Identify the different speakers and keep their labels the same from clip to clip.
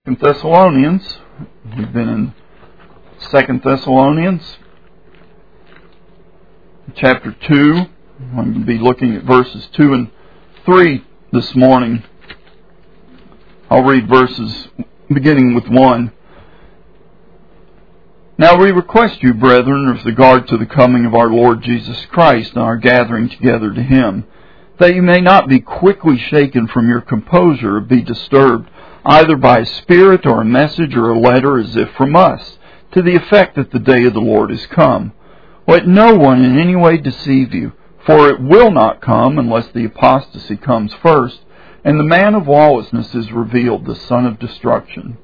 Speaker 1: Thessalonians. We've been in 2 Thessalonians, chapter 2. I'm going to be looking at verses 2 and 3 this morning. I'll read verses beginning with 1. Now we request you, brethren, with regard to the coming of our Lord Jesus Christ and our gathering together to Him, that you may not be quickly shaken from your composure or be disturbed, either by a spirit or a message or a letter as if from us, to the effect that the day of the Lord is come. Let no one in any way deceive you, for it will not come unless the apostasy comes first, and the man of lawlessness is revealed, the son of destruction.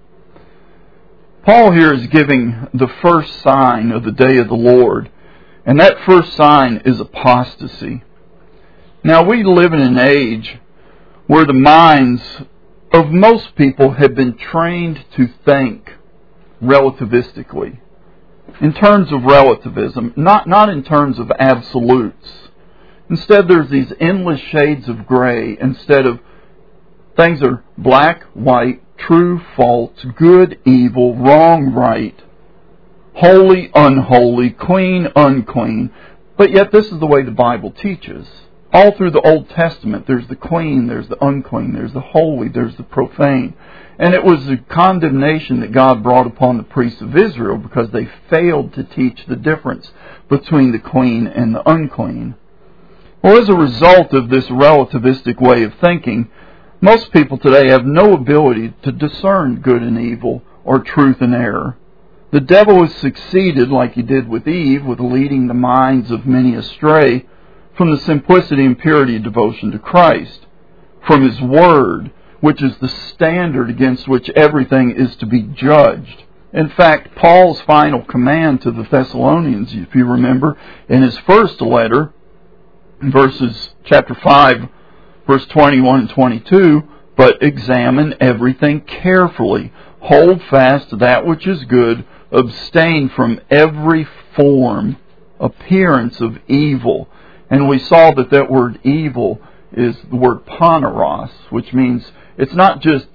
Speaker 1: Paul here is giving the first sign of the day of the Lord, and that first sign is apostasy. Now we live in an age where the minds of most people have been trained to think relativistically, in terms of relativism, not in terms of absolutes. Instead, there's these endless shades of gray. Instead of things are black, white, true, false, good, evil, wrong, right, holy, unholy, clean, unclean. But yet this is the way the Bible teaches. All through the Old Testament, there's the clean, there's the unclean, there's the holy, there's the profane. And it was the condemnation that God brought upon the priests of Israel because they failed to teach the difference between the clean and the unclean. Well, as a result of this relativistic way of thinking, most people today have no ability to discern good and evil or truth and error. The devil has succeeded, like he did with Eve, with leading the minds of many astray from the simplicity and purity of devotion to Christ, from His Word, which is the standard against which everything is to be judged. In fact, Paul's final command to the Thessalonians, if you remember, in his first letter, chapter 5, verse 21 and 22, but examine everything carefully, hold fast to that which is good, abstain from every form, appearance of evil. And we saw that word evil is the word poneros, which means it's not just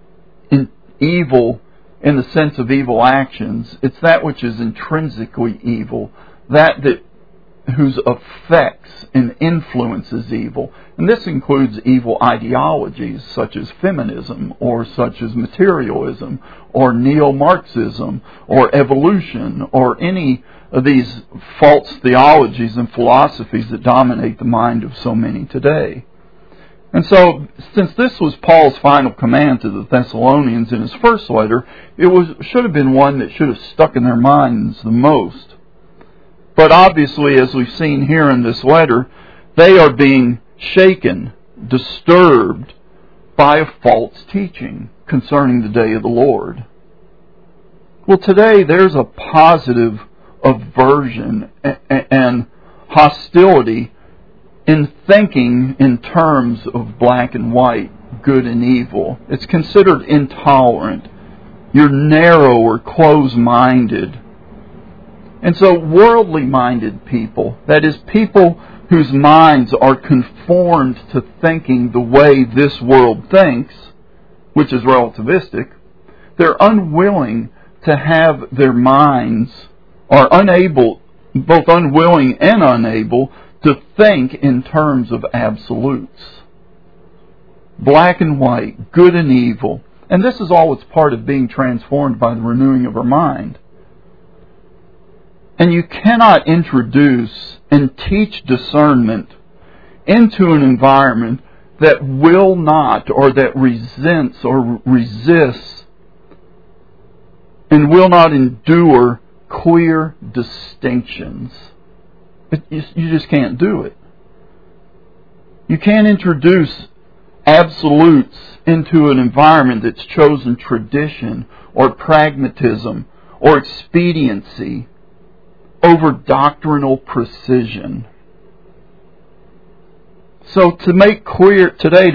Speaker 1: evil in the sense of evil actions. It's that which is intrinsically evil, that whose effects and influences evil. And this includes evil ideologies such as feminism, or such as materialism, or neo-Marxism, or evolution, or any of these false theologies and philosophies that dominate the mind of so many today. And so, since this was Paul's final command to the Thessalonians in his first letter, it should have been one that should have stuck in their minds the most. But obviously, as we've seen here in this letter, they are being shaken, disturbed by a false teaching concerning the day of the Lord. Well, today there's a positive aversion and hostility in thinking in terms of black and white, good and evil. It's considered intolerant. You're narrow or close-minded. And so worldly-minded people, that is, people whose minds are conformed to thinking the way this world thinks, which is relativistic, they're unwilling to have their minds, are unable, both unwilling and unable, to think in terms of absolutes. Black and white, good and evil. And this is all that's part of being transformed by the renewing of our mind. And you cannot introduce and teach discernment into an environment that will not, or that resents or resists and will not endure clear distinctions. You just can't do it. You can't introduce absolutes into an environment that's chosen tradition or pragmatism or expediency over doctrinal precision. So to make clear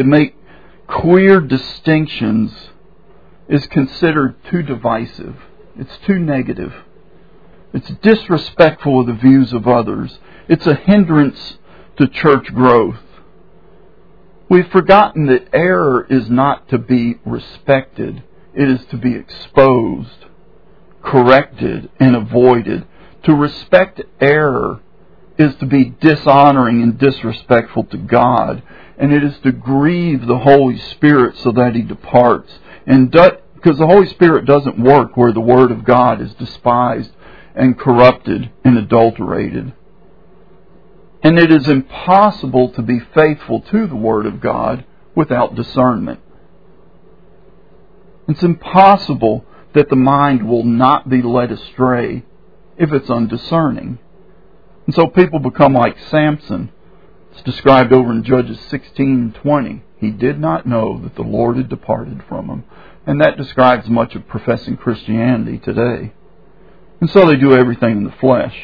Speaker 1: distinctions is considered too divisive. It's too negative. It's disrespectful of the views of others. It's a hindrance to church growth. We've forgotten that error is not to be respected. it is to be exposed, corrected, and avoided. To respect error is to be dishonoring and disrespectful to God, and it is to grieve the Holy Spirit so that He departs. And because the Holy Spirit doesn't work where the Word of God is despised and corrupted and adulterated. And it is impossible to be faithful to the Word of God without discernment. It's impossible that the mind will not be led astray if it's undiscerning. And so people become like Samson. It's described over in Judges 16:20. He did not know that the Lord had departed from him. And that describes much of professing Christianity today. And so they do everything in the flesh.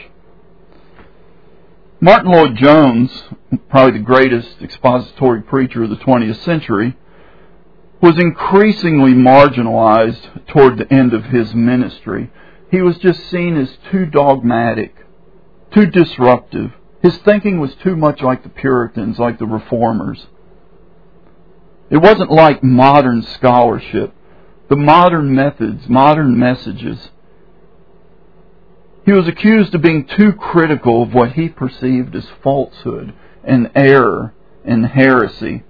Speaker 1: Martin Lloyd-Jones, probably the greatest expository preacher of the 20th century, was increasingly marginalized toward the end of his ministry. He was just seen as too dogmatic, too disruptive. His thinking was too much like the Puritans, like the Reformers. It wasn't like modern scholarship, the modern methods, modern messages. He was accused of being too critical of what he perceived as falsehood and error and heresy.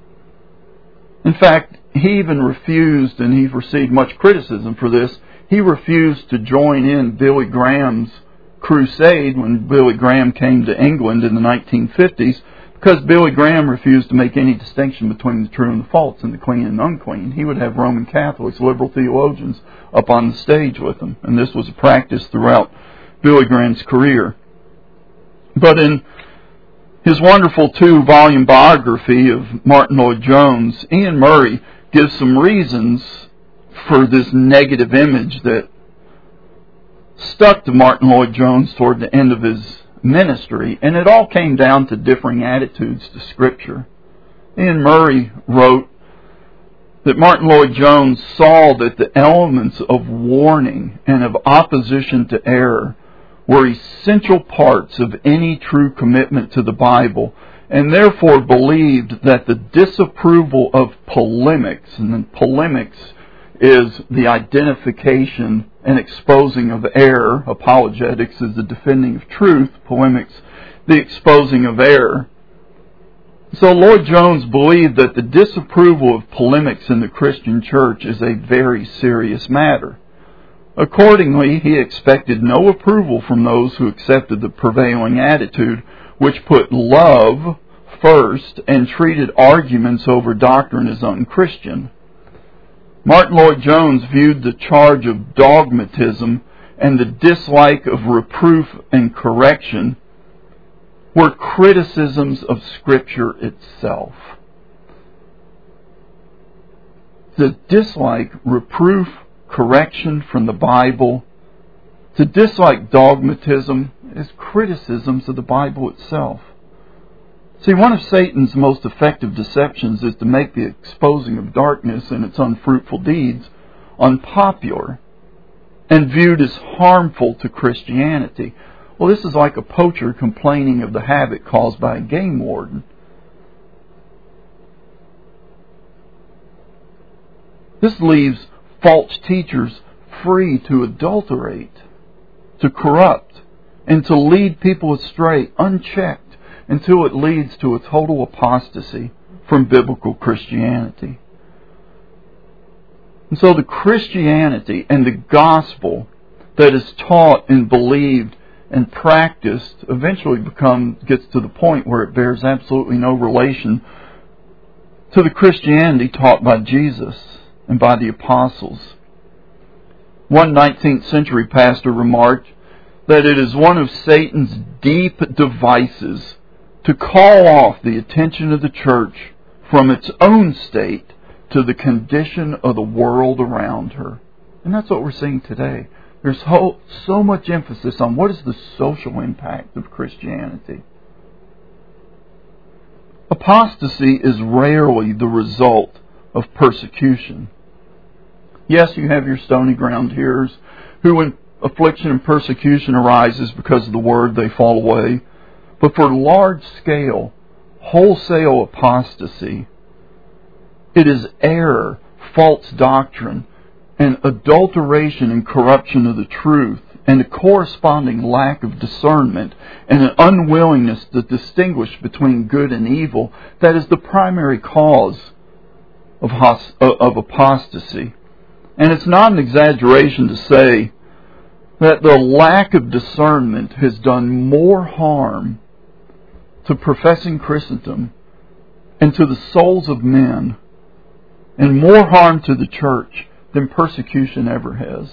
Speaker 1: In fact, he even refused, and he received much criticism for this, he refused to join in Billy Graham's crusade when Billy Graham came to England in the 1950s, because Billy Graham refused to make any distinction between the true and the false and the clean and unclean. He would have Roman Catholics, liberal theologians, up on the stage with him. And this was a practice throughout Billy Graham's career. But in his wonderful 2-volume biography of Martin Lloyd-Jones, Ian Murray gives some reasons for this negative image that stuck to Martin Lloyd-Jones toward the end of his ministry, and it all came down to differing attitudes to Scripture. Ian Murray wrote that Martin Lloyd-Jones saw that the elements of warning and of opposition to error were essential parts of any true commitment to the Bible, and therefore believed that the disapproval of polemics, and then polemics is the identification and exposing of error. Apologetics is the defending of truth. Polemics, the exposing of error. So Lloyd-Jones believed that the disapproval of polemics in the Christian church is a very serious matter. Accordingly, he expected no approval from those who accepted the prevailing attitude, which put love first and treated arguments over doctrine as unchristian. Martin Lloyd-Jones viewed the charge of dogmatism and the dislike of reproof and correction were criticisms of Scripture itself. To dislike reproof, correction from the Bible, to dislike dogmatism is criticisms of the Bible itself. See, one of Satan's most effective deceptions is to make the exposing of darkness and its unfruitful deeds unpopular and viewed as harmful to Christianity. Well, this is like a poacher complaining of the havoc caused by a game warden. This leaves false teachers free to adulterate, to corrupt, and to lead people astray unchecked, until it leads to a total apostasy from biblical Christianity. And so the Christianity and the gospel that is taught and believed and practiced eventually gets to the point where it bears absolutely no relation to the Christianity taught by Jesus and by the apostles. One 19th century pastor remarked that it is one of Satan's deep devices to call off the attention of the church from its own state to the condition of the world around her. And that's what we're seeing today. There's so much emphasis on what is the social impact of Christianity. Apostasy is rarely the result of persecution. Yes, you have your stony ground hearers who, when affliction and persecution arises because of the word, they fall away. But for large-scale, wholesale apostasy, it is error, false doctrine, and adulteration and corruption of the truth, and a corresponding lack of discernment and an unwillingness to distinguish between good and evil, that is the primary cause of apostasy. And it's not an exaggeration to say that the lack of discernment has done more harm to professing Christendom and to the souls of men, and more harm to the church than persecution ever has.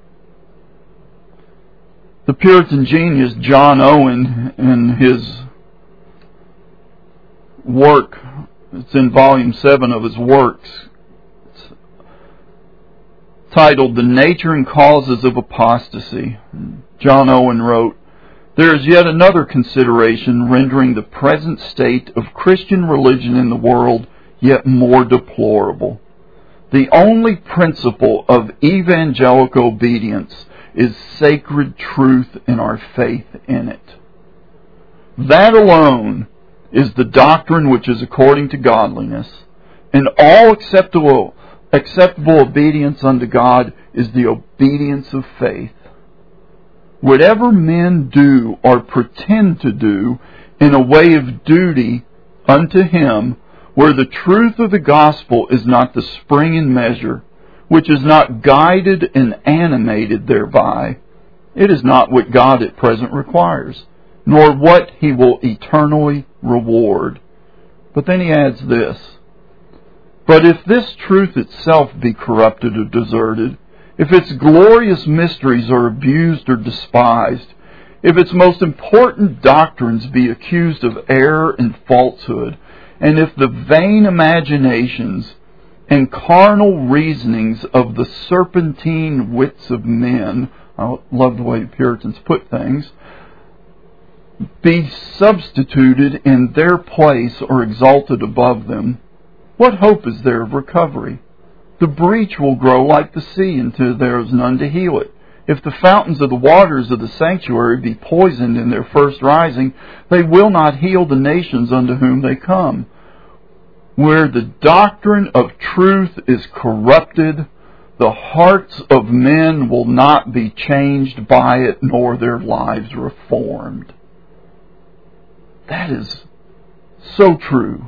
Speaker 1: The Puritan genius John Owen, in his work, it's in volume 7 of his works, it's titled The Nature and Causes of Apostasy. John Owen wrote, "There is yet another consideration rendering the present state of Christian religion in the world yet more deplorable. The only principle of evangelical obedience is sacred truth in our faith in it. That alone is the doctrine which is according to godliness, and all acceptable obedience unto God is the obedience of faith. Whatever men do or pretend to do in a way of duty unto Him, where the truth of the gospel is not the spring and measure, which is not guided and animated thereby, it is not what God at present requires, nor what He will eternally reward." But then he adds this, "But if this truth itself be corrupted or deserted, if its glorious mysteries are abused or despised, if its most important doctrines be accused of error and falsehood, and if the vain imaginations and carnal reasonings of the serpentine wits of men," I love the way the Puritans put things, "be substituted in their place or exalted above them, what hope is there of recovery? The breach will grow like the sea until there is none to heal it. If the fountains of the waters of the sanctuary be poisoned in their first rising, they will not heal the nations unto whom they come. Where the doctrine of truth is corrupted, the hearts of men will not be changed by it, nor their lives reformed." That is so true.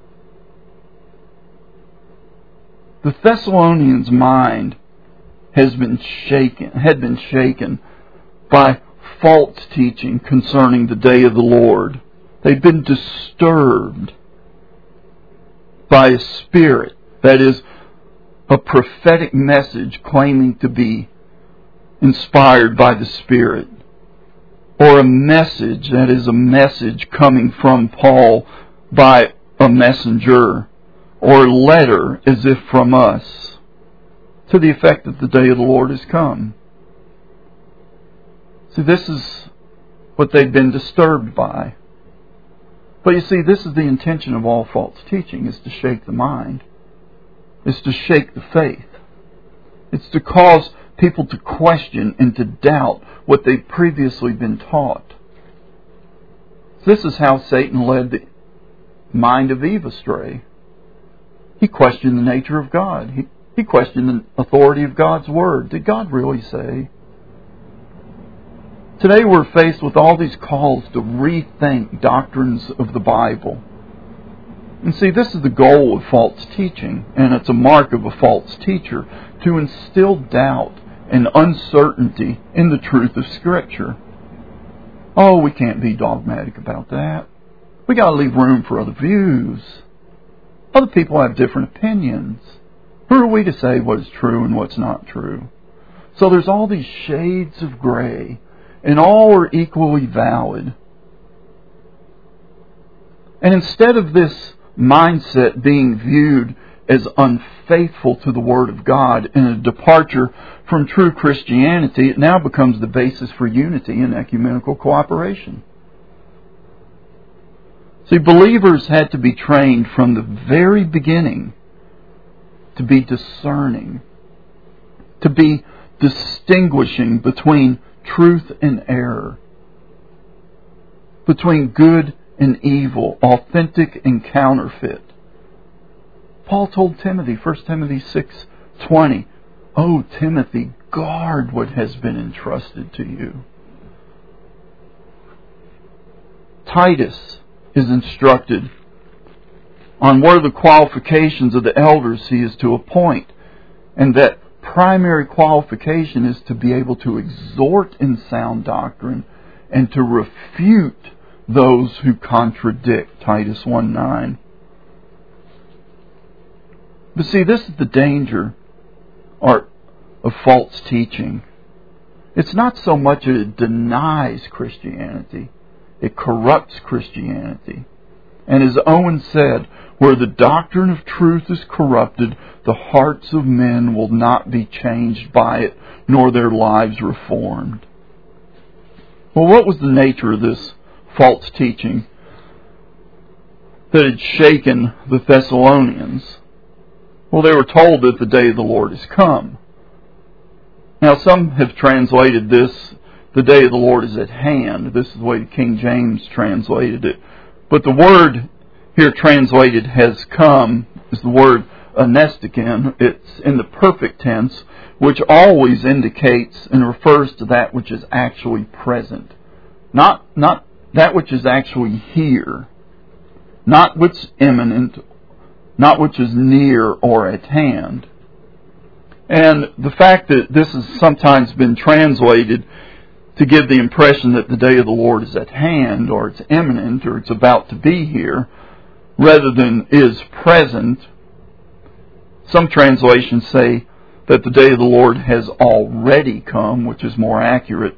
Speaker 1: The Thessalonians' mind had been shaken by false teaching concerning the day of the Lord. They'd been disturbed by a spirit, that is, a prophetic message claiming to be inspired by the Spirit, or a message, that is, a message coming from Paul by a messenger, or a letter as if from us, to the effect that the day of the Lord has come. See, this is what they've been disturbed by. But you see, this is the intention of all false teaching, is to shake the mind. It's to shake the faith. It's to cause people to question and to doubt what they've previously been taught. This is how Satan led the mind of Eve astray. He questioned the nature of God. He questioned the authority of God's Word. Did God really say? Today we're faced with all these calls to rethink doctrines of the Bible. And see, this is the goal of false teaching, and it's a mark of a false teacher, to instill doubt and uncertainty in the truth of Scripture. Oh, we can't be dogmatic about that. We got to leave room for other views. Other people have different opinions. Who are we to say what is true and what's not true? So there's all these shades of gray, and all are equally valid. And instead of this mindset being viewed as unfaithful to the Word of God and a departure from true Christianity, it now becomes the basis for unity and ecumenical cooperation. See, believers had to be trained from the very beginning to be discerning, to be distinguishing between truth and error, between good and evil, authentic and counterfeit. Paul told Timothy, 1 Timothy 6:20, Oh, Timothy, guard what has been entrusted to you. Titus is instructed on what are the qualifications of the elders he is to appoint. And that primary qualification is to be able to exhort in sound doctrine and to refute those who contradict. Titus 1:9. But see, this is the danger of false teaching. It's not so much that it denies Christianity, it corrupts Christianity. And as Owen said, where the doctrine of truth is corrupted, the hearts of men will not be changed by it, nor their lives reformed. Well, what was the nature of this false teaching that had shaken the Thessalonians? Well, they were told that the day of the Lord is come. Now, some have translated this, the day of the Lord is at hand. This is the way King James translated it. But the word here translated has come is the word anestikin. It's in the perfect tense, which always indicates and refers to that which is actually present. Not that which is actually here. Not what's imminent. Not which is near or at hand. And the fact that this has sometimes been translated to give the impression that the day of the Lord is at hand, or it's imminent, or it's about to be here, rather than is present. Some translations say that the day of the Lord has already come, which is more accurate.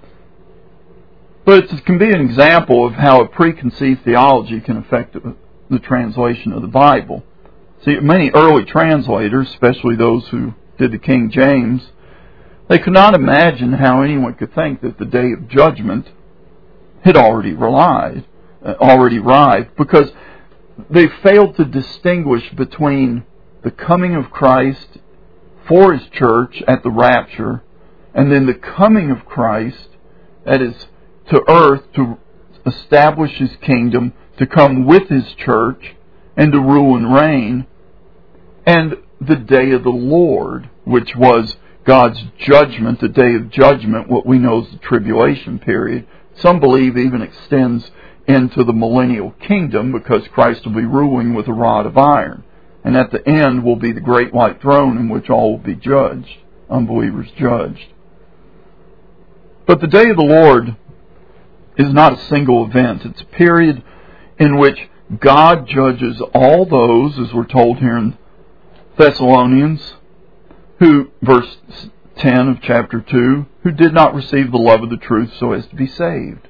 Speaker 1: But it can be an example of how a preconceived theology can affect the translation of the Bible. See, many early translators, especially those who did the King James, they could not imagine how anyone could think that the day of judgment had already arrived, because they failed to distinguish between the coming of Christ for His church at the rapture, and then the coming of Christ, that is, to earth to establish His kingdom, to come with His church, and to rule and reign, and the day of the Lord, which was God's judgment, the day of judgment, what we know as the tribulation period. Some believe even extends into the millennial kingdom, because Christ will be ruling with a rod of iron. And at the end will be the great white throne in which all will be judged, unbelievers judged. But the day of the Lord is not a single event. It's a period in which God judges all those, as we're told here in Thessalonians, who, verse 10 of chapter 2, who did not receive the love of the truth so as to be saved.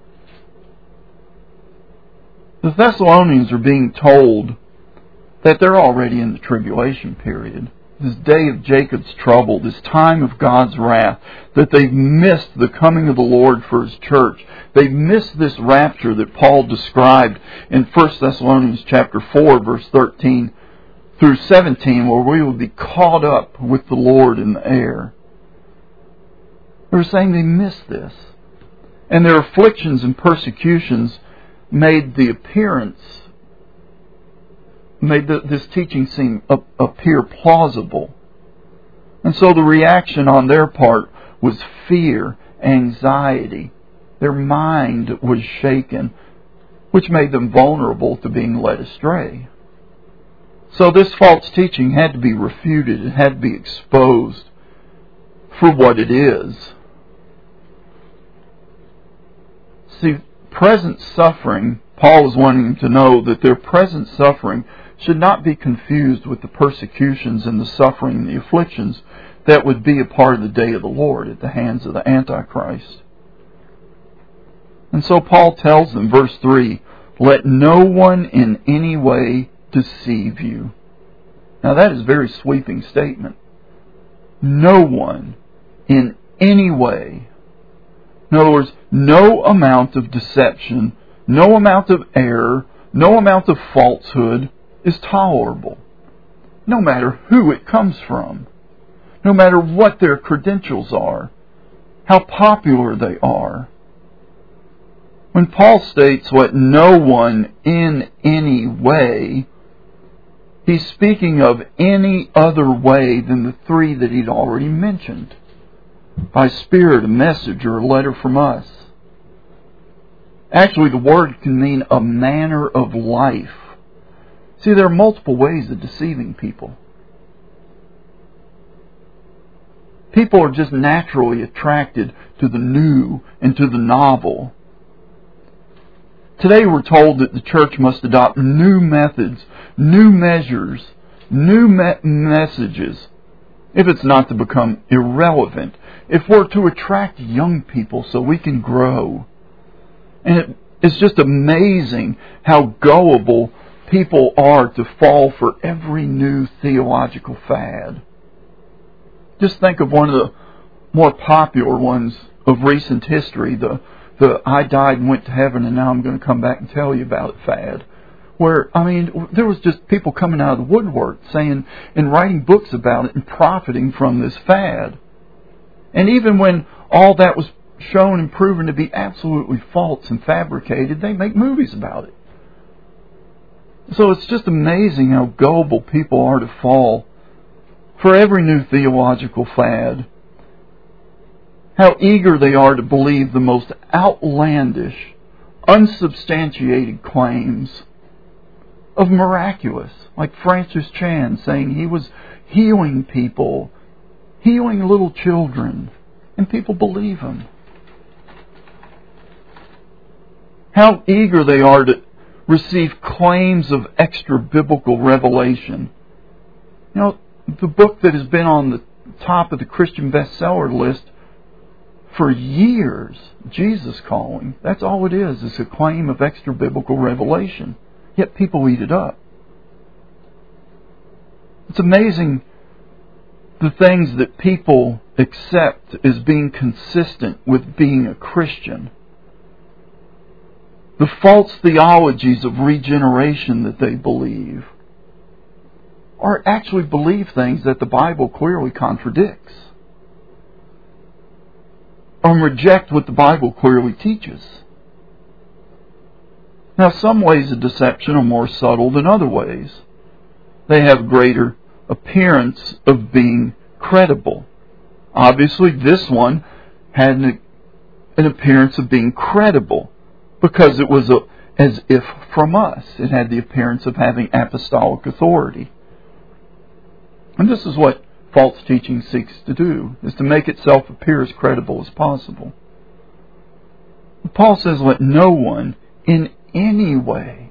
Speaker 1: The Thessalonians are being told that they're already in the tribulation period, this day of Jacob's trouble, this time of God's wrath, that they've missed the coming of the Lord for His church. They've missed this rapture that Paul described in 1 Thessalonians chapter 4, verse 13 through 17, where we will be caught up with the Lord in the air. They're saying they missed this. And their afflictions and persecutions made this teaching appear plausible. And so the reaction on their part was fear, anxiety. Their mind was shaken, which made them vulnerable to being led astray. So this false teaching had to be refuted. It had to be exposed for what it is. See, present suffering, Paul is wanting them to know that their present suffering should not be confused with the persecutions and the suffering and the afflictions that would be a part of the day of the Lord at the hands of the Antichrist. And so Paul tells them, verse 3, "Let no one in any way deceive you." Now that is a very sweeping statement. No one in any way. In other words, no amount of deception, no amount of error, no amount of falsehood is tolerable. No matter who it comes from. No matter what their credentials are. How popular they are. When Paul states, "let no one in any way," He's speaking of any other way than the three that he'd already mentioned. By Spirit, a message, or a letter from us. Actually, the word can mean a manner of life. See, there are multiple ways of deceiving people. People are just naturally attracted to the new and to the novel. Today we're told that the church must adopt new methods, new measures, new messages, if it's not to become irrelevant, if we're to attract young people so we can grow. And it's just amazing how gullible people are to fall for every new theological fad. Just think of one of the more popular ones of recent history, the I died and went to heaven and now I'm going to come back and tell you about it fad. Where, there was just people coming out of the woodwork saying and writing books about it and profiting from this fad. And even when all that was shown and proven to be absolutely false and fabricated, they make movies about it. So it's just amazing how gullible people are to fall for every new theological fad. How eager they are to believe the most outlandish, unsubstantiated claims of miraculous, like Francis Chan saying he was healing people, healing little children, and people believe him. How eager they are to receive claims of extra biblical revelation. The book that has been on the top of the Christian bestseller list for years, Jesus Calling, that's all it is a claim of extra biblical revelation. Yet people eat it up. It's amazing the things that people accept as being consistent with being a Christian. The false theologies of regeneration that they believe, or actually believe things that the Bible clearly contradicts, or reject what the Bible clearly teaches. Now, some ways of deception are more subtle than other ways. They have greater appearance of being credible. Obviously, this one had an appearance of being credible because it was as if from us. It had the appearance of having apostolic authority. And this is what false teaching seeks to do, is to make itself appear as credible as possible. Paul says, let no one in any way,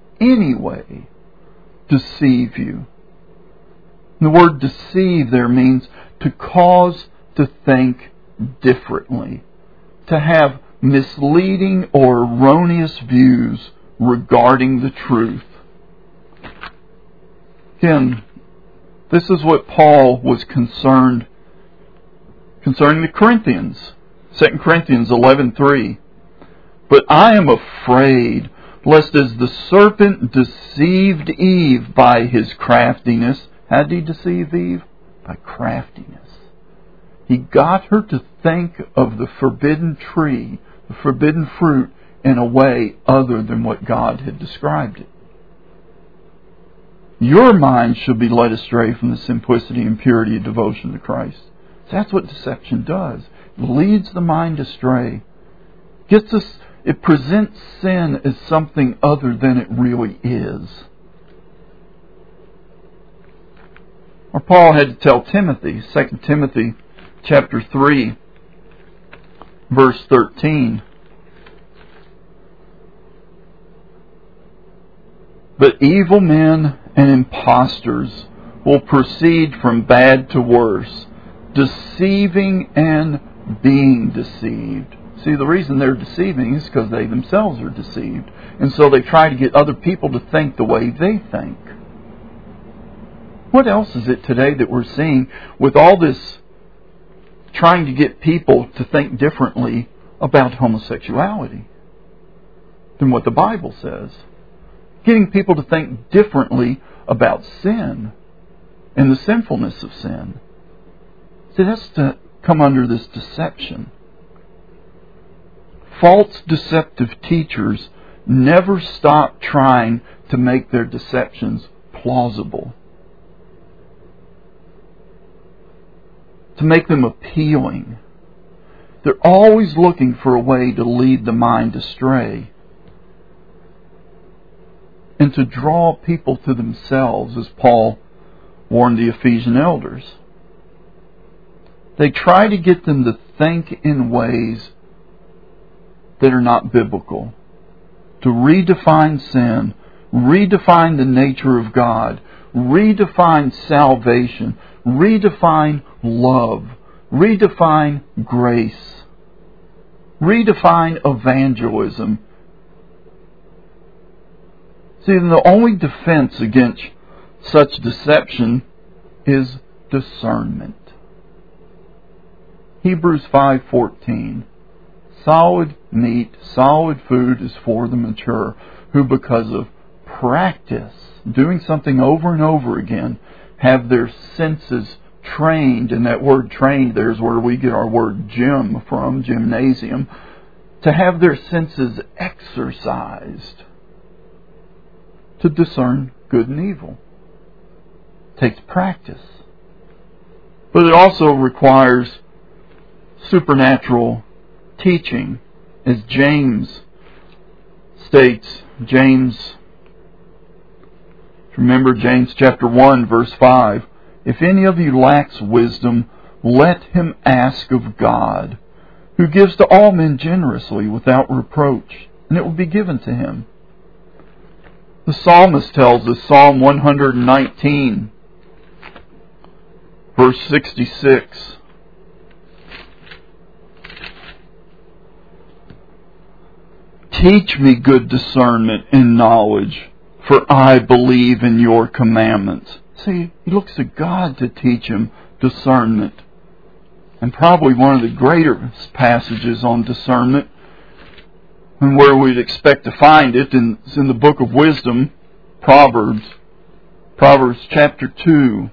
Speaker 1: deceive you. And the word deceive there means to cause to think differently, to have misleading or erroneous views regarding the truth. Again, this is what Paul was concerning the Corinthians. 2 Corinthians 11:3. But I am afraid, lest as the serpent deceived Eve by his craftiness. How did he deceive Eve? By craftiness. He got her to think of the forbidden tree, the forbidden fruit, in a way other than what God had described it. Your mind should be led astray from the simplicity and purity of devotion to Christ. That's what deception does. It leads the mind astray. It presents sin as something other than it really is. Or Paul had to tell Timothy, 2 Timothy chapter 3, verse 13. But evil men and impostors will proceed from bad to worse, deceiving and being deceived. See, the reason they're deceiving is because they themselves are deceived. And so they try to get other people to think the way they think. What else is it today that we're seeing with all this trying to get people to think differently about homosexuality than what the Bible says? Getting people to think differently about sin and the sinfulness of sin. See, that's to come under this deception. False deceptive teachers never stop trying to make their deceptions plausible, to make them appealing. They're always looking for a way to lead the mind astray and to draw people to themselves, as Paul warned the Ephesian elders. They try to get them to think in ways that are not biblical, to redefine sin, redefine the nature of God, redefine salvation, redefine love, redefine grace, redefine evangelism. See, the only defense against such deception is discernment. Hebrews 5:14. Solid meat, solid food is for the mature, who because of practice, doing something over and over again, have their senses trained. And that word trained there is where we get our word gym from, gymnasium. To have their senses exercised to discern good and evil. It takes practice. But it also requires supernatural teaching, as James states. Remember James chapter 1 verse 5. If any of you lacks wisdom, let him ask of God, who gives to all men generously without reproach, and it will be given to him. The psalmist tells us, Psalm 119 verse 66. Teach me good discernment and knowledge, for I believe in your commandments. See, he looks to God to teach him discernment. And probably one of the greater passages on discernment, and where we'd expect to find it, is in the book of wisdom, Proverbs chapter 2,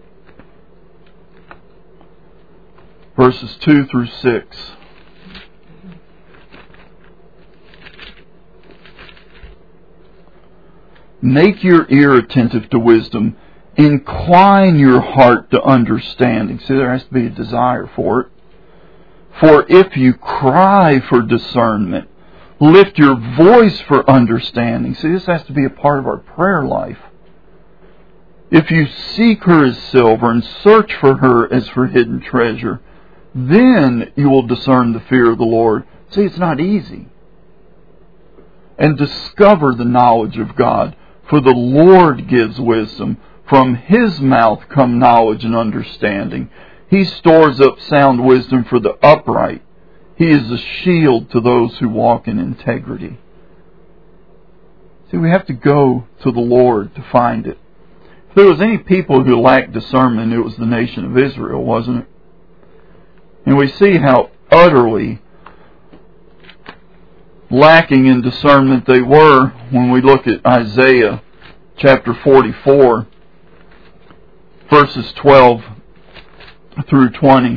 Speaker 1: verses 2 through 6. Make your ear attentive to wisdom. Incline your heart to understanding. See, there has to be a desire for it. For if you cry for discernment, lift your voice for understanding. See, this has to be a part of our prayer life. If you seek her as silver and search for her as for hidden treasure, then you will discern the fear of the Lord. See, it's not easy. And discover the knowledge of God. For the Lord gives wisdom. From his mouth come knowledge and understanding. He stores up sound wisdom for the upright. He is a shield to those who walk in integrity. See, we have to go to the Lord to find it. If there was any people who lacked discernment, it was the nation of Israel, wasn't it? And we see how utterly lacking in discernment they were when we look at Isaiah chapter 44, verses 12 through 20.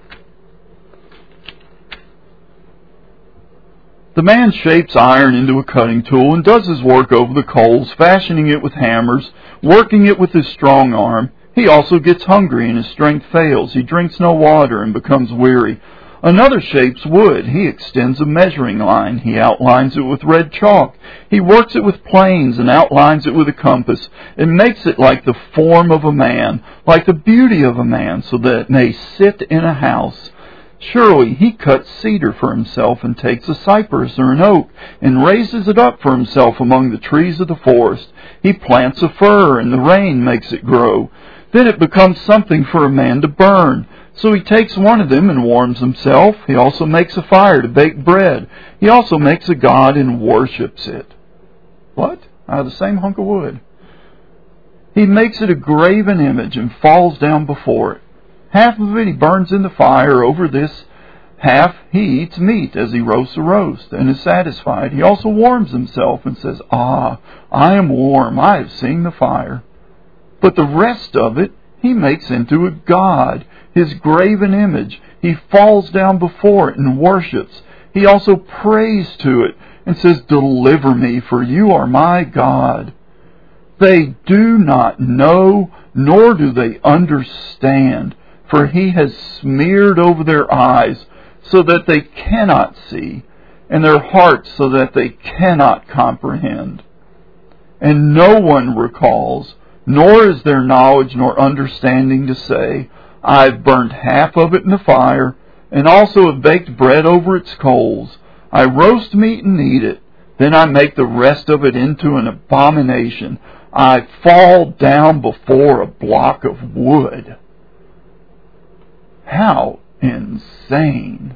Speaker 1: The man shapes iron into a cutting tool and does his work over the coals, fashioning it with hammers, working it with his strong arm. He also gets hungry and his strength fails. He drinks no water and becomes weary. Another shapes wood. He extends a measuring line. He outlines it with red chalk. He works it with planes and outlines it with a compass, and makes it like the form of a man, like the beauty of a man, so that it may sit in a house. Surely he cuts cedar for himself, and takes a cypress or an oak, and raises it up for himself among the trees of the forest. He plants a fir, and the rain makes it grow. Then it becomes something for a man to burn. So he takes one of them and warms himself. He also makes a fire to bake bread. He also makes a god and worships it. What? Out of the same hunk of wood. He makes it a graven image and falls down before it. Half of it he burns in the fire. Over this half he eats meat as he roasts a roast and is satisfied. He also warms himself and says, "Ah, I am warm. I have seen the fire." But the rest of it he makes into a god, his graven image. He falls down before it and worships. He also prays to it and says, "Deliver me, for you are my God." They do not know, nor do they understand, for He has smeared over their eyes so that they cannot see, and their hearts so that they cannot comprehend. And no one recalls, nor is there knowledge nor understanding to say, I've burned half of it in the fire, and also have baked bread over its coals. I roast meat and eat it, then I make the rest of it into an abomination. I fall down before a block of wood. How insane.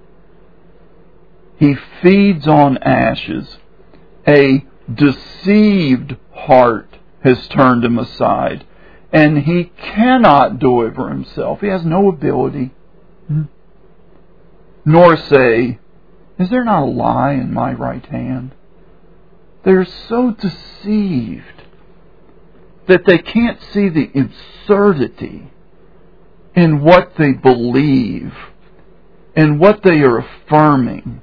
Speaker 1: He feeds on ashes. A deceived heart has turned him aside, and he cannot deliver himself. He has no ability. Nor say, is there not a lie in my right hand? They're so deceived that they can't see the absurdity in what they believe and what they are affirming.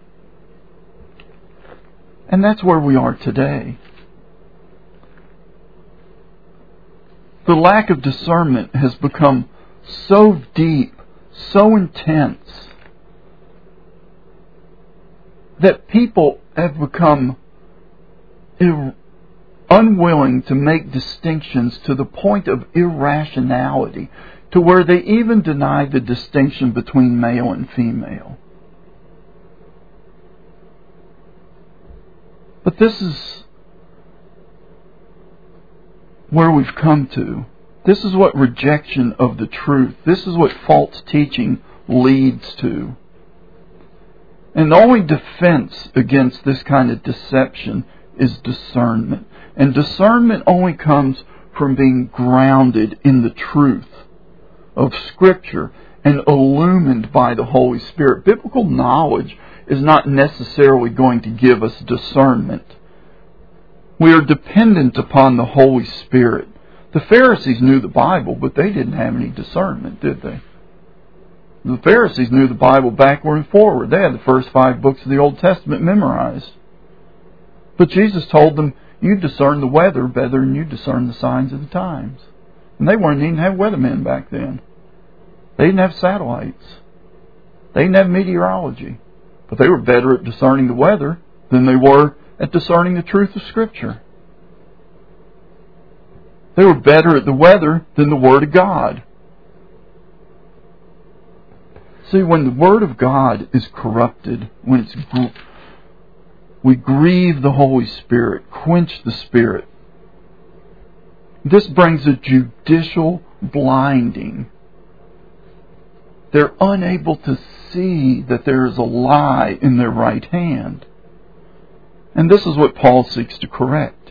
Speaker 1: And that's where we are today. The lack of discernment has become so deep, so intense, that people have become unwilling to make distinctions to the point of irrationality, to where they even deny the distinction between male and female. But this is where we've come to. This is what rejection of the truth, this is what false teaching leads to. And the only defense against this kind of deception is discernment. And discernment only comes from being grounded in the truth of Scripture and illumined by the Holy Spirit. Biblical knowledge is not necessarily going to give us discernment. We are dependent upon the Holy Spirit. The Pharisees knew the Bible, but they didn't have any discernment, did they? The Pharisees knew the Bible backward and forward. They had the first 5 books of the Old Testament memorized. But Jesus told them, you discern the weather better than you discern the signs of the times. And they weren't even have weathermen back then. They didn't have satellites. They didn't have meteorology. But they were better at discerning the weather than they were at discerning the truth of Scripture. They were better at the weather than the Word of God. See, when the Word of God is corrupted, when we grieve the Holy Spirit, quench the Spirit, this brings a judicial blinding. They're unable to see that there is a lie in their right hand. And this is what Paul seeks to correct.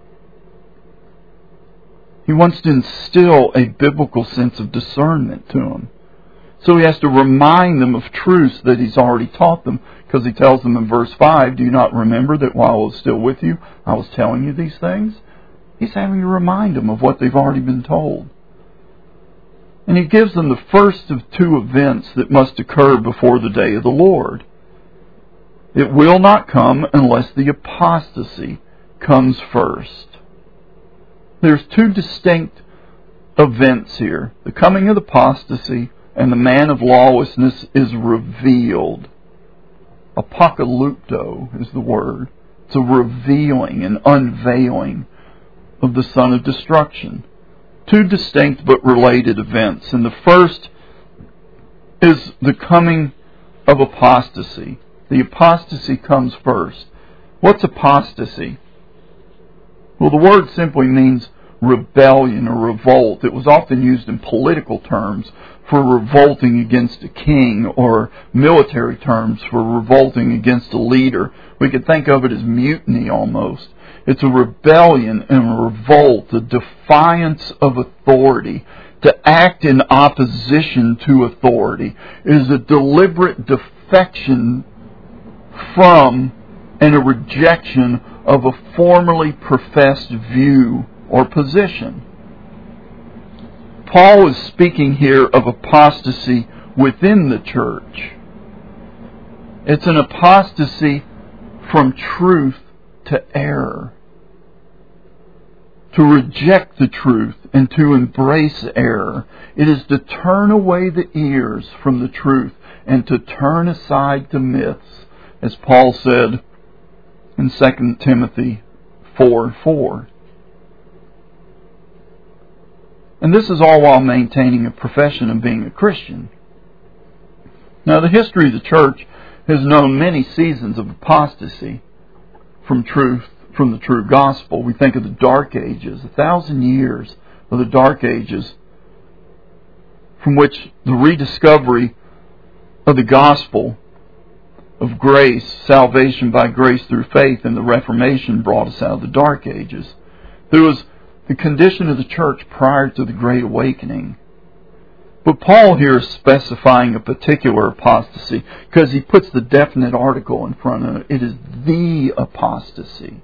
Speaker 1: He wants to instill a biblical sense of discernment to them. So he has to remind them of truths that he's already taught them, because he tells them in verse 5, do you not remember that while I was still with you, I was telling you these things? He's having to remind them of what they've already been told. And he gives them the first of 2 events that must occur before the day of the Lord. It will not come unless the apostasy comes first. There's 2 distinct events here. The coming of the apostasy and the man of lawlessness is revealed. Apocalypto is the word. It's a revealing, an unveiling of the son of destruction. 2 distinct but related events. And the first is the coming of apostasy. The apostasy comes first. What's apostasy? Well, the word simply means rebellion or revolt. It was often used in political terms for revolting against a king, or military terms for revolting against a leader. We could think of it as mutiny almost. It's a rebellion and a revolt, a defiance of authority. To act in opposition to authority is a deliberate defection from and a rejection of a formerly professed view or position. Paul is speaking here of apostasy within the church. It's an apostasy from truth to error. to reject the truth and to embrace error. It is to turn away the ears from the truth and to turn aside to myths, as Paul said in 2 Timothy 4:4. And this is all while maintaining a profession of being a Christian. Now, the history of the church has known many seasons of apostasy from the true gospel. We think of the Dark Ages, 1,000 years of the Dark Ages, from which the rediscovery of the gospel of grace, salvation by grace through faith, and the Reformation brought us out of the Dark Ages. There was the condition of the church prior to the Great Awakening. But Paul here is specifying a particular apostasy because he puts the definite article in front of it. It is the apostasy.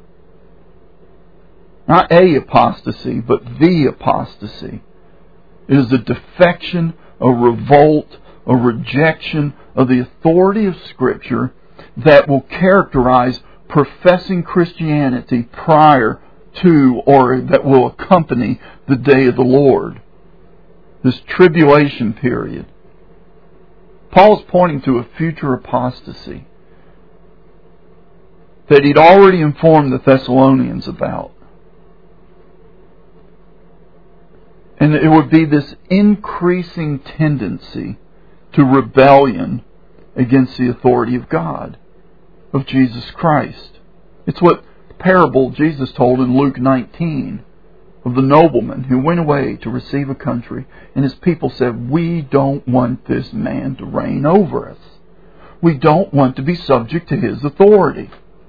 Speaker 1: Not a apostasy, but the apostasy. It is a defection, a revolt, a rejection of the authority of Scripture that will characterize professing Christianity prior to or that will accompany the day of the Lord. This tribulation period. Paul is pointing to a future apostasy that he'd already informed the Thessalonians about. And it would be this increasing tendency to rebellion against the authority of God, of Jesus Christ. It's what the parable Jesus told in Luke 19 of the nobleman who went away to receive a country, and his people said, "We don't want this man to reign over us. We don't want to be subject to his authority."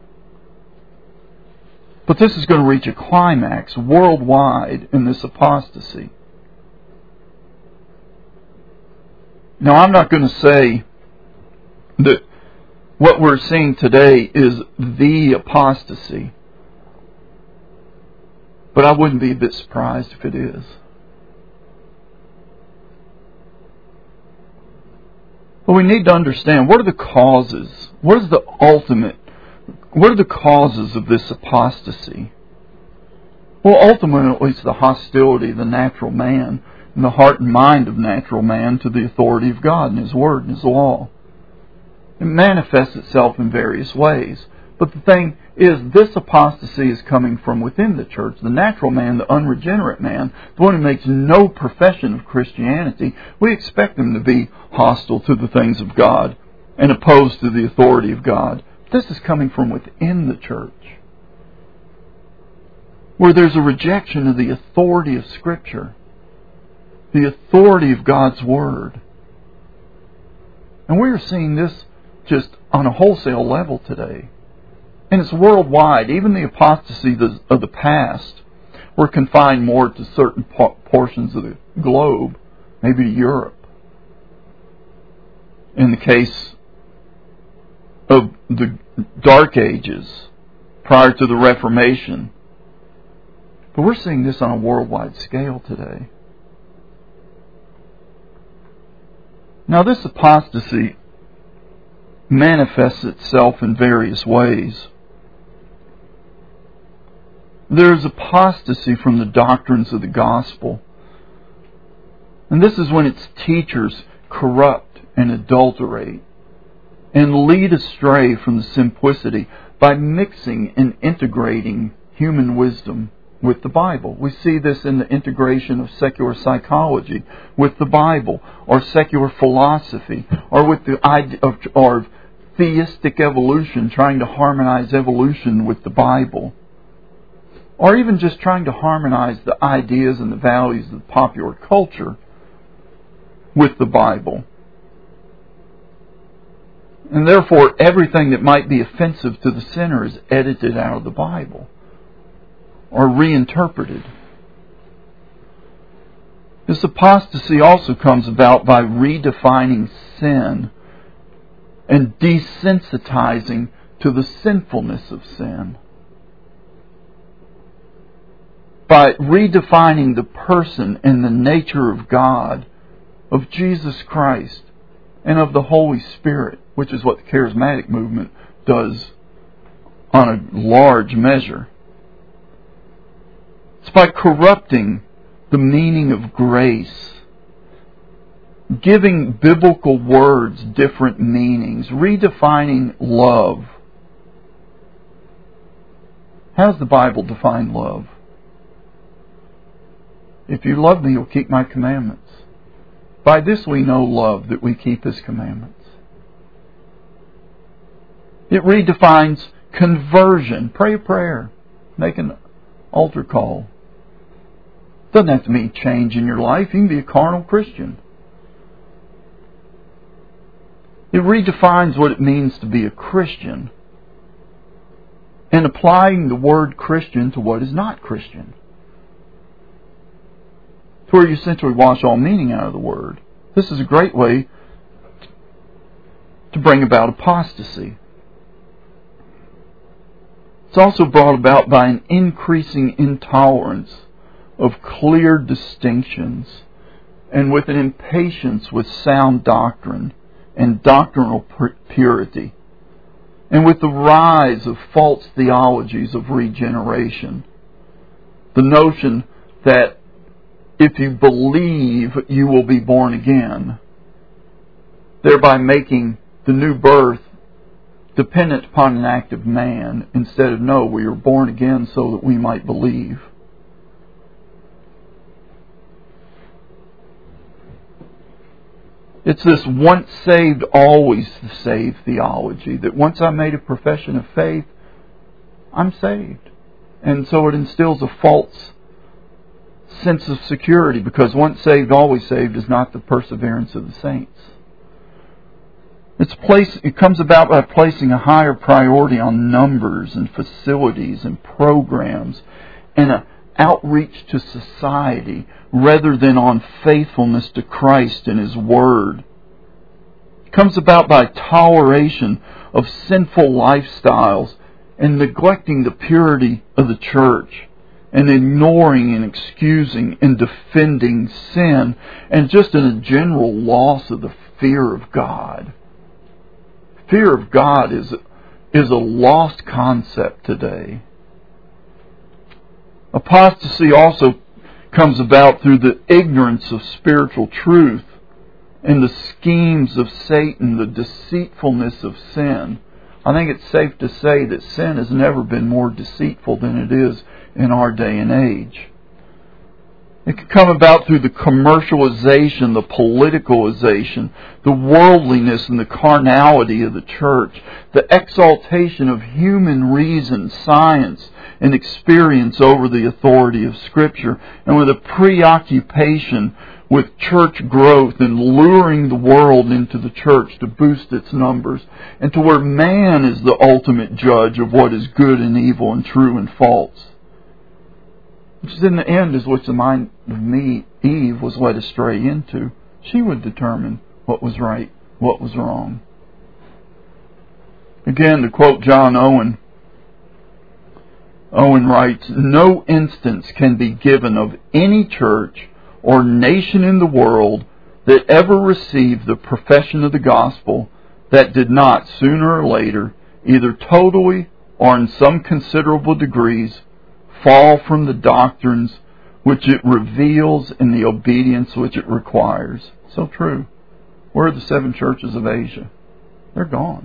Speaker 1: But this is going to reach a climax worldwide in this apostasy. Now, I'm not going to say that what we're seeing today is the apostasy, but I wouldn't be a bit surprised if it is. But we need to understand, what are the causes? What are the causes of this apostasy? Well, ultimately it's the hostility of the natural man and the heart and mind of natural man to the authority of God and His Word and His law. It manifests itself in various ways. But the thing is, this apostasy is coming from within the church. The natural man, the unregenerate man, the one who makes no profession of Christianity, we expect them to be hostile to the things of God and opposed to the authority of God. This is coming from within the church, where there's a rejection of the authority of Scripture, the authority of God's Word. And we are seeing this just on a wholesale level today. And it's worldwide. Even the apostasy of the past were confined more to certain portions of the globe, maybe to Europe. In the case of the Dark Ages, prior to the Reformation. But we're seeing this on a worldwide scale today. Now, this apostasy manifests itself in various ways. There's apostasy from the doctrines of the gospel. And this is when its teachers corrupt and adulterate and lead astray from the simplicity by mixing and integrating human wisdom with the Bible. We see this in the integration of secular psychology with the Bible, or secular philosophy, or with the idea of theistic evolution, trying to harmonize evolution with the Bible, or even just trying to harmonize the ideas and the values of the popular culture with the Bible. And therefore, everything that might be offensive to the sinner is edited out of the Bible or reinterpreted. This apostasy also comes about by redefining sin and desensitizing to the sinfulness of sin. By redefining the person and the nature of God, of Jesus Christ, and of the Holy Spirit, which is what the charismatic movement does on a large measure. It's by corrupting the meaning of grace, giving biblical words different meanings, redefining love. How does the Bible define love? If you love me, you'll keep my commandments. By this we know love, that we keep His commandments. It redefines conversion. Pray a prayer. Make an altar call. Doesn't have to mean change in your life. You can be a carnal Christian. It redefines what it means to be a Christian, and applying the word Christian to what is not Christian. To where you essentially wash all meaning out of the word. This is a great way to bring about apostasy. It's also brought about by an increasing intolerance of clear distinctions, and with an impatience with sound doctrine and doctrinal purity, and with the rise of false theologies of regeneration. The notion that if you believe, you will be born again, thereby making the new birth dependent upon an act of man, instead of, no, we are born again so that we might believe. It's this once saved, always saved theology, that once I made a profession of faith, I'm saved. And so it instills a false sense of security, because once saved, always saved is not the perseverance of the saints. It comes about by placing a higher priority on numbers and facilities and programs and an outreach to society rather than on faithfulness to Christ and His Word. It comes about by toleration of sinful lifestyles and neglecting the purity of the church, and ignoring and excusing and defending sin, and just in a general loss of the fear of God. Fear of God is a lost concept today. Apostasy also comes about through the ignorance of spiritual truth and the schemes of Satan, the deceitfulness of sin. I think it's safe to say that sin has never been more deceitful than it is in our day and age. It can come about through the commercialization, the politicalization, the worldliness and the carnality of the church, the exaltation of human reason, science, and experience over the authority of Scripture, and with a preoccupation with church growth and luring the world into the church to boost its numbers, and to where man is the ultimate judge of what is good and evil and true and false. Which is in the end is which the mind of Eve was led astray into. She would determine what was right, what was wrong. Again, to quote John Owen, Owen writes, "No instance can be given of any church or nation in the world that ever received the profession of the gospel that did not, sooner or later, either totally or in some considerable degrees, fall from the doctrines which it reveals and the obedience which it requires." So true. Where are the 7 churches of Asia? They're gone.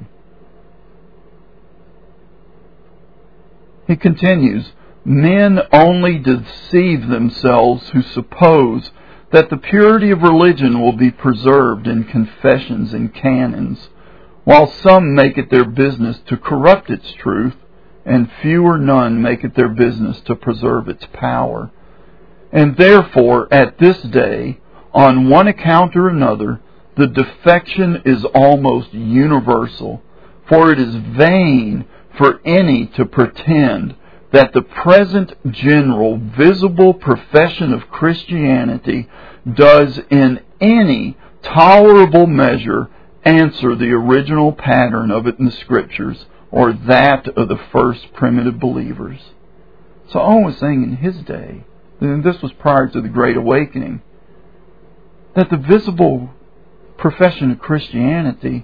Speaker 1: He continues, "Men only deceive themselves who suppose that the purity of religion will be preserved in confessions and canons, while some make it their business to corrupt its truth, and few or none make it their business to preserve its power. And therefore, at this day, on one account or another, the defection is almost universal, for it is vain for any to pretend that the present general, visible profession of Christianity does in any tolerable measure answer the original pattern of it in the Scriptures, or that of the first primitive believers." So Owen was saying in his day, and this was prior to the Great Awakening, that the visible profession of Christianity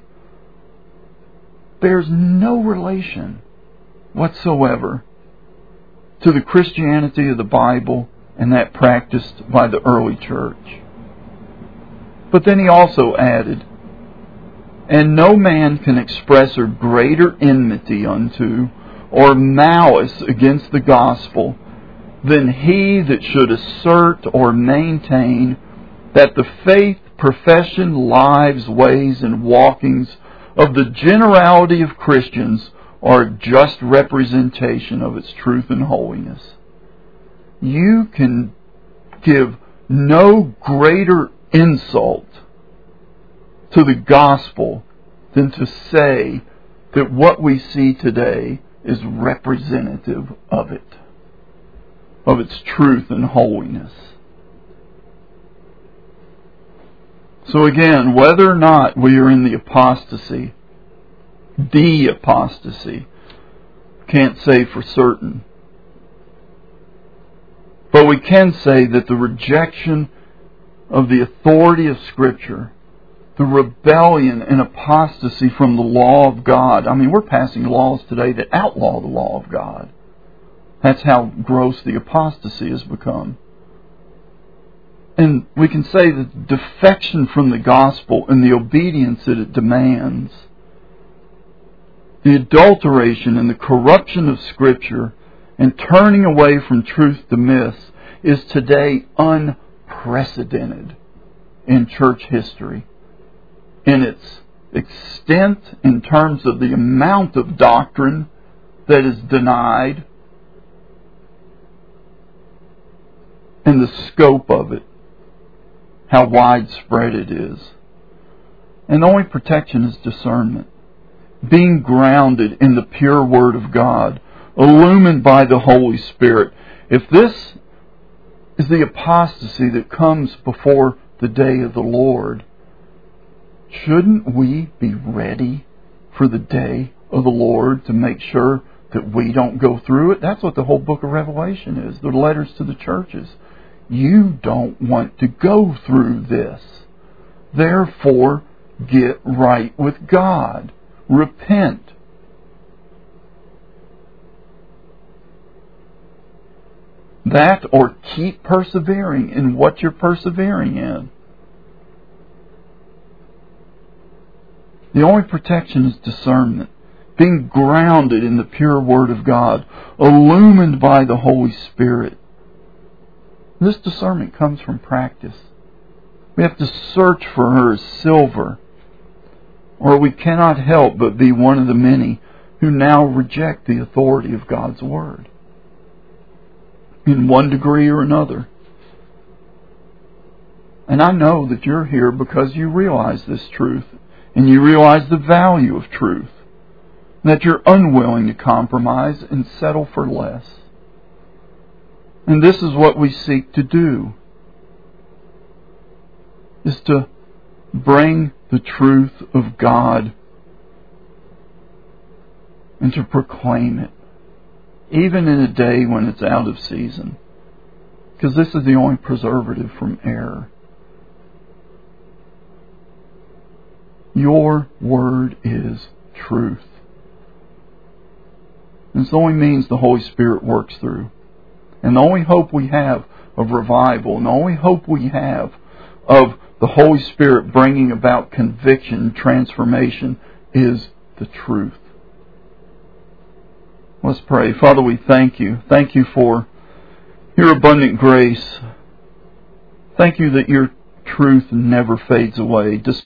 Speaker 1: bears no relation whatsoever to the Christianity of the Bible and that practiced by the early church. But then he also added, and no man can express a greater enmity unto or malice against the gospel than he that should assert or maintain that the faith, profession, lives, ways, and walkings of the generality of Christians are a just representation of its truth and holiness. You can give no greater insult to the gospel than to say that what we see today is representative of it, of its truth and holiness. So again, whether or not we are in the apostasy, can't say for certain. But we can say that the rejection of the authority of Scripture, the rebellion and apostasy from the law of God. I mean, we're passing laws today that outlaw the law of God. That's how gross the apostasy has become. And we can say that defection from the gospel and the obedience that it demands, the adulteration and the corruption of Scripture and turning away from truth to myths is today unprecedented in church history. In its extent, in terms of the amount of doctrine that is denied, and the scope of it, how widespread it is. And the only protection is discernment. Being grounded in the pure Word of God, illumined by the Holy Spirit. If this is the apostasy that comes before the day of the Lord, shouldn't we be ready for the day of the Lord to make sure that we don't go through it? That's what the whole book of Revelation is, the letters to the churches. You don't want to go through this. Therefore, get right with God. Repent. That or keep persevering in what you're persevering in. The only protection is discernment. Being grounded in the pure Word of God, illumined by the Holy Spirit. This discernment comes from practice. We have to search for her as silver, or we cannot help but be one of the many who now reject the authority of God's Word in one degree or another. And I know that you're here because you realize this truth, and you realize the value of truth, that you're unwilling to compromise and settle for less. And this is what we seek to do, is to bring the truth of God and to proclaim it, even in a day when it's out of season, because this is the only preservative from error. Your Word is truth. And it's the only means the Holy Spirit works through. And the only hope we have of revival, and the only hope we have of the Holy Spirit bringing about conviction and transformation is the truth. Let's pray. Father, we thank you. Thank you for your abundant grace. Thank you that your truth never fades away.